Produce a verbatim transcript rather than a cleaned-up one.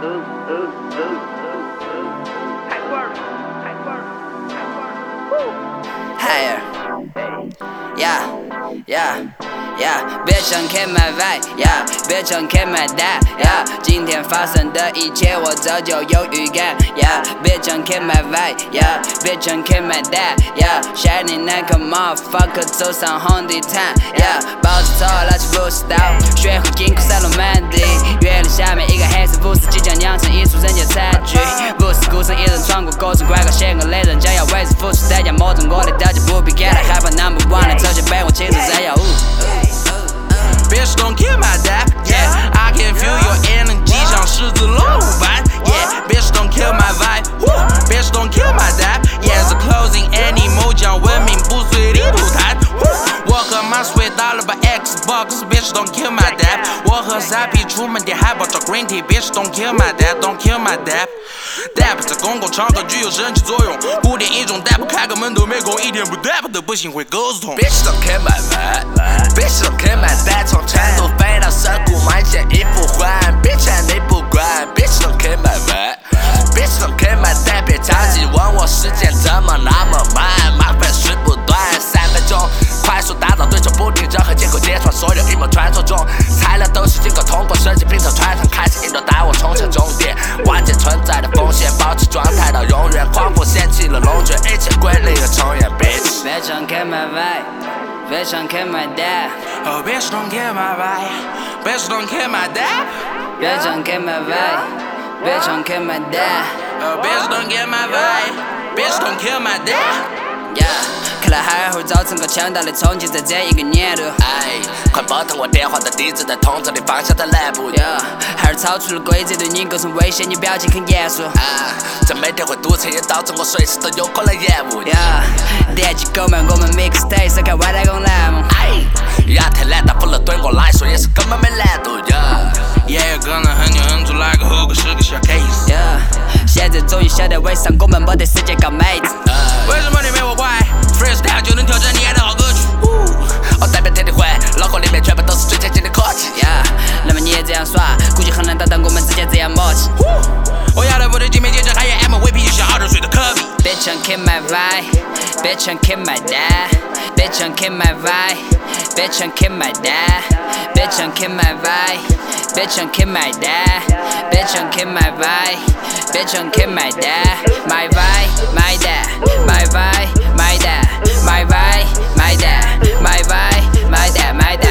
Higher, yeah, yeah, yeah， 别想看 my vibe，yeah， 别想看 my die，yeah， 今天发生的一切我早就有预感 ，yeah， 别想看 my vibe，yeah， 别想看 my die，yeah， Shining like a motherfucker， 走上红地毯 ，yeah， 抱着头拉起武士刀，学会进口赛罗曼蒂，月亮下面一个黑色巫师即将酿成一出人间惨剧，巫师孤身一人闯过过程，怪个险恶雷人将要为此付出代价，魔怔我的代价不必感到害怕 ，number one 的这些被我亲自摘要。 Bitch don't kill my dad, yeah. I can feel your energy 像狮子龙般 yeah. Bitch don't kill my vibe, woo. Bitch don't kill my dad, yeah. The closing animal 将文明不随地吐痰 我和 my sweet 打了把 Xbox, bitch don't kill my dad. 我和 Zappy 出门点海报找 Green Tea, bitch don't kill my dad, don't kill my dad. Dap 在公共场合具有神奇作用，古典一种 Dap 开个门都没空，一天不 Dap 的不行会狗子痛。 Bitch don't kill my vibe, bitch don't kill my dad. 从成都飞到涩谷买件衣服换 ，bitch 你不管 ，bitch don't kill my vibe，bitch don't kill my dad。别着急问我时间怎么那么慢，麻烦事不断，三分钟快速打造对手，不停任何借口揭穿所有阴谋传说中，材料都是经过通过设计拼凑穿上，开始引导带我冲向终点，万劫存在的风险，保持状态到永远，狂风掀起了龙卷，一切规律的重演 ，bitch。 别想看 my vibe， 别想看 my dad。Oh bitch don't kill my vibe, bitch don't kill my dad。 别想看 my vibe， 别想看 my dad。Oh bitch don't kill my vibe, bitch don't kill my dad。Yeah。 看来还会造成个强大的冲击，在这一个年度。 哎，快拨通我电话的地址，在通知你方向的南部。 Yeah， 还是超出了规则，对你构成威胁，你表情很严肃。 啊，这每天会堵车，也导致我随时都有可能延误。 Yeah， 点起购买我们 mixtape， 收看外太空栏目。 哎，亚特兰大不能对我来说也是根本没难度。Yeah， 也有可能很久很久来个后果是个小 case。 Yeah， 现在终于晓得为啥我们没得时间搞妹子。 为什么你没我乖 ？Freestyle 就能挑战你爱的好歌曲。 我代表天地会，脑壳里面全部都是最先进的科技。 Yeah， 那么你也这样耍，估计很难达到我们之间这样默契。 我要的不对镜面简直还有 M V P 就像二十岁的科比。 Bitch don't kill my vibe, bitch don't kill my dad, bitch don't kill my vibe, bitch don't kill my dad, bitch don't kill my vibe, bitch don't kill my dad, bitch don't kill my vibe, bitch don't kill my dad, my vibe, my dad, my vibe, my dad, my vibe, my dad, my vibe, my dad, my dad.